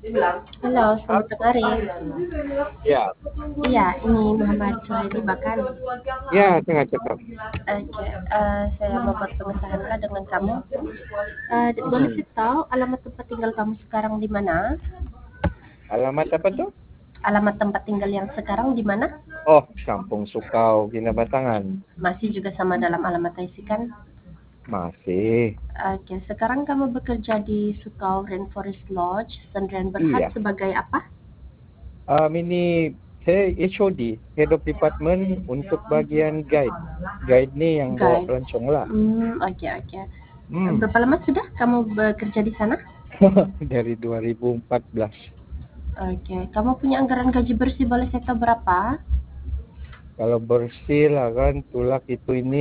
Halo, selamat hari. Ya, Iya, ini Muhammad Suredi Bakan. ya tengah cakap. Oke, saya mau buat pengesahan Kak dengan kamu. Boleh Mhm. saya tahu alamat tempat tinggal kamu sekarang di mana? Alamat apa tuh? Alamat tempat tinggal yang sekarang di mana? Oh, Kampung Sukau, Kinabatangan. Masih juga sama dalam alamat IC kan? Masih. Oke, sekarang kamu bekerja di Sukau Rainforest Lodge, Sendirian Berhad Iya. sebagai apa? Ini saya HOD, Head of Department untuk bagian guide. Guide nih yang bawa Guide. pelancong lah. Oke. Hmm. Berapa lama sudah kamu bekerja di sana? Dari 2014. Oke, kamu punya anggaran gaji bersih boleh saya tahu berapa? Kalau bersih lah kan, tulak itu ini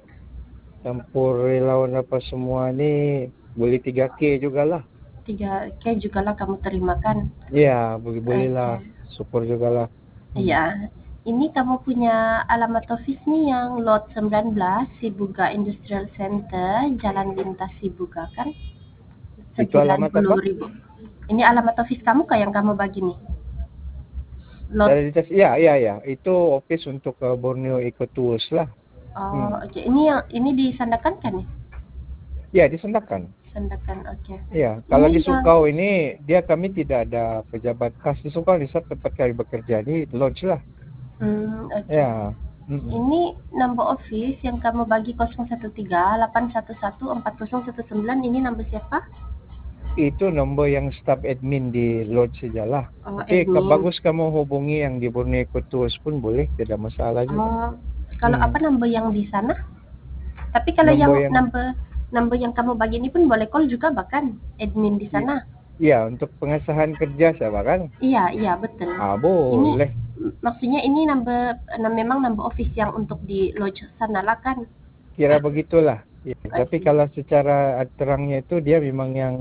campur relawan apa semua nih boleh 3K juga lah. 3K juga lah kamu terima kan? Iya, boleh lah. Oke. Syukur juga lah. Hmm. Iya. Ini kamu punya alamat office nih yang lot 19 Sibuga Industrial Center, Jalan Lintas Sibuga kan? Itu alamat apa? 90.000. Ini alamat office kamu kah yang kamu bagi nih? Lot. Iya. Itu office untuk Borneo Eco Tours lah. Oh, oke. Ini di Sandakan kan nih? Ya, di Sendakan. Sandakan, oke. Ya, kalau Ini di yang Sukau ini kami tidak ada pejabat khas di Sukau. Di saat tempat kami bekerja di lodge lah. oke. Ya. Mm-mm. Ini number office yang kamu bagi 013 811 40119 ini number siapa? Itu nomor yang staff admin di lodge saja lah. Oh, Tapi admin. bagus kamu hubungi yang di Borneo Eco Tours pun boleh, tidak masalah juga. Oh, kalau apa Hmm. number yang di sana? Tapi kalau yang Nomor yang number yang kamu bagi ini pun boleh call juga bahkan admin di sana. ya untuk pengesahan kerja saya kan. Iya, betul. Ini Boleh. maksudnya ini memang number office yang untuk di lodge sana lah kan? Kira begitulah. Ya, tapi Oke. kalau secara terangnya itu dia memang yang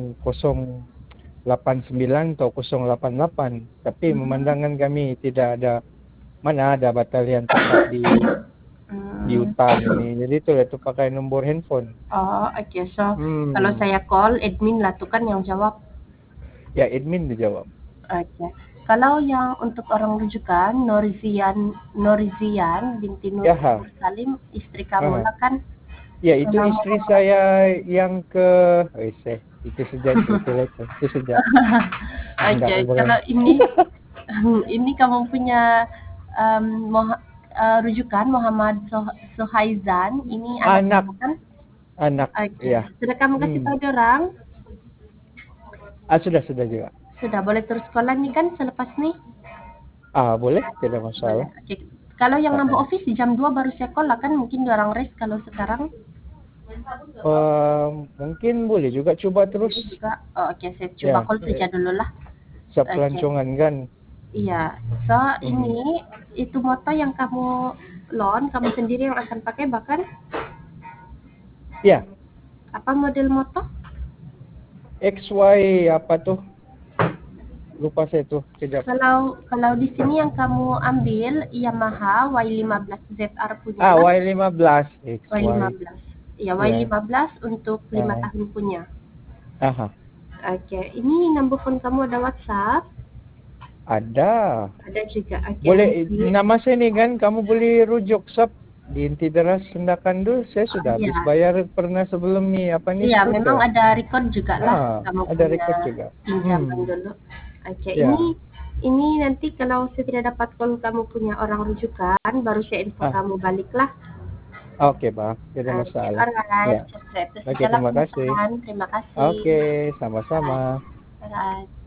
089 atau 088. Tapi Hmm. memandangkan kami tidak ada, mana ada batalion tetap di Hmm. hutan ini. Jadi itu pakai nomor handphone. Oh, oke. So, kalau Hmm. saya call admin lah tuh kan yang jawab. Ya, admin dijawab. Oke. Kalau yang untuk orang rujukan, Norizian binti Nur Ya, ha. Salim, istri kamu Aha. lah kan? Ya, itu Kalau istri saya yang ke itu saja itu saja. Enggak oke, hubungan. kalau ini ini kamu punya rujukan Muhammad Suhaizan, ini anak Anak, kamu kan? anak, Oke, ya. sudah kamu kasih Hmm. tahu orang? Sudah juga. Sudah boleh terus sekolah nih kan selepas nih? Boleh, tidak Boleh. masalah. Oke. Kalau yang Ah, nambah ah. office di jam 2 baru saya call lah kan mungkin dia orang rest kalau sekarang. Mungkin boleh juga coba terus. Boleh juga. Oh, oke, saya coba Ya, call saja dulu lah. Oke. sepelancongan kan. Iya. So, Mhm. ini itu moto yang kamu loan, kamu sendiri yang akan pakai bahkan Ya, apa model moto? XY apa tuh? Lupa saya tuh. Kejap. Kalau di sini yang kamu ambil Yamaha Y15 ZR punya lah. Y15 XY. Y15. Iya, Ya. Y15 untuk 5 Ah, tahun punya. aha. Oke, ini number phone kamu ada WhatsApp? Ada. Ada juga. Oke, Boleh nanti. nama saya nih kan kamu boleh rujuk sub di Inti Deras Sendakan dulu. Saya sudah habis Iya, bayar pernah sebelum nih apa nih iya, memang skuter. ada record juga lah kamu Ada punya record juga. pinjaman dulu. Oke, ini Ya. ini nanti kalau saya tidak dapat call kamu punya orang rujukan, baru saya info Ah, kamu balik lah. oke, Bang. Tidak Oke, masalah. alright. Ya. Itu Oke, sajalah terima kasih. pengesahan. Terima kasih. Oke, sama-sama. Alright.